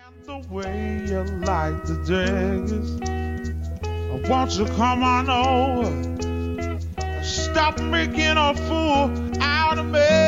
The way you like the dress, won't you come on over? Stop making a fool out of me.